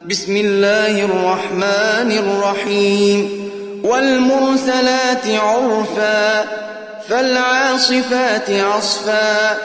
بسم الله الرحمن الرحيم والمرسلات عرفا فالعاصفات عصفا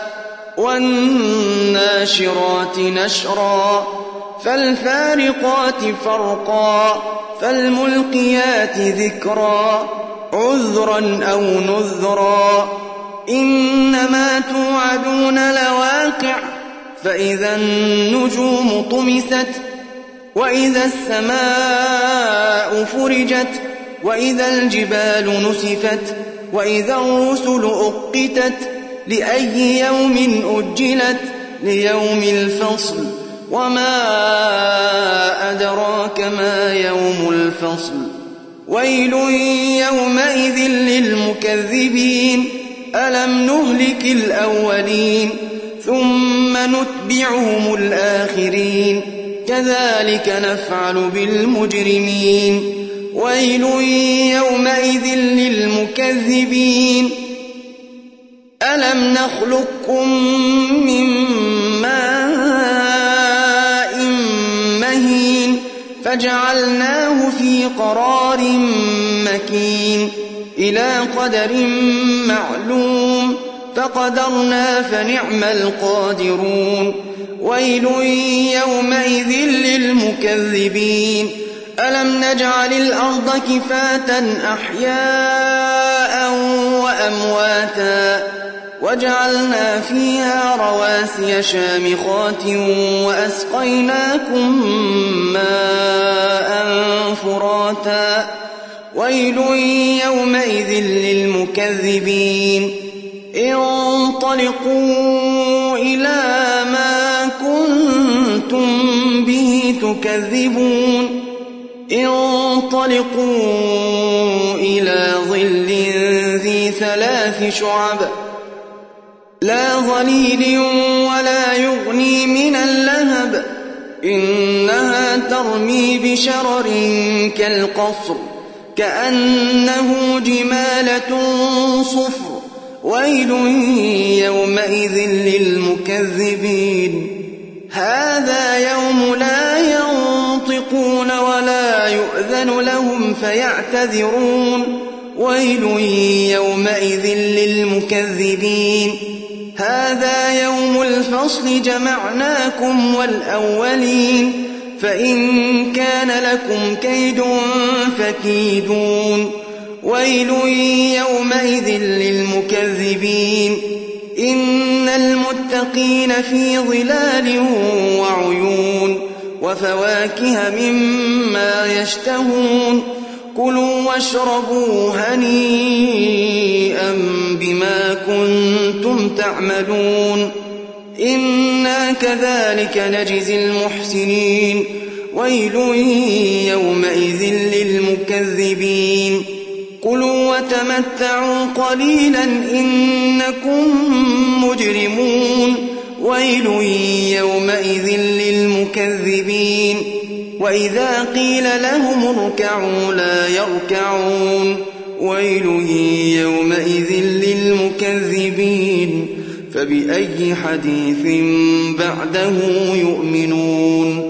والناشرات نشرا فالفارقات فرقا فالملقيات ذكرا عذرا أو نذرا إنما توعدون لواقع فإذا النجوم طمست وإذا السماء فرجت وإذا الجبال نسفت وإذا الرسل أقتت لأي يوم أجلت ليوم الفصل وما أدراك ما يوم الفصل ويل يومئذ للمكذبين ألم نهلك الأولين ثم نتبعهم الآخرين كذلك نفعل بالمجرمين ويل يومئذ للمكذبين ألم نخلقكم من ماء مهين فجعلناه في قرار مكين إلى قدر معلوم فقدرنا فنعم القادرون ويل يومئذ للمكذبين ألم نجعل الأرض كفاة أحياء وأمواتا وجعلنا فيها رواسي شامخات وأسقيناكم ماء فراتا ويل يومئذ للمكذبين انطلقوا إلى ما كنتم به تكذبون انطلقوا إلى ظل ذي 3 شعب لا ظليل ولا يغني من اللهب إنها ترمي بشرر كالقصر كأنه جمالة صفر ويل يومئذ للمكذبين هذا يوم لا ينطقون ولا يؤذن لهم فيعتذرون ويل يومئذ للمكذبين هذا يوم الفصل جمعناكم والأولين فإن كان لكم كيد فكيدون ويل يومئذ للمكذبين إن المتقين في ظلال وعيون وفواكه مما يشتهون كلوا واشربوا هنيئا بما كنتم تعملون إنا كذلك نجزي المحسنين ويل يومئذ للمكذبين كلوا وتمتعوا قليلا إنكم مجرمون ويل يومئذ للمكذبين وإذا قيل لهم اركعوا لا يركعون ويل يومئذ للمكذبين فبأي حديث بعده يؤمنون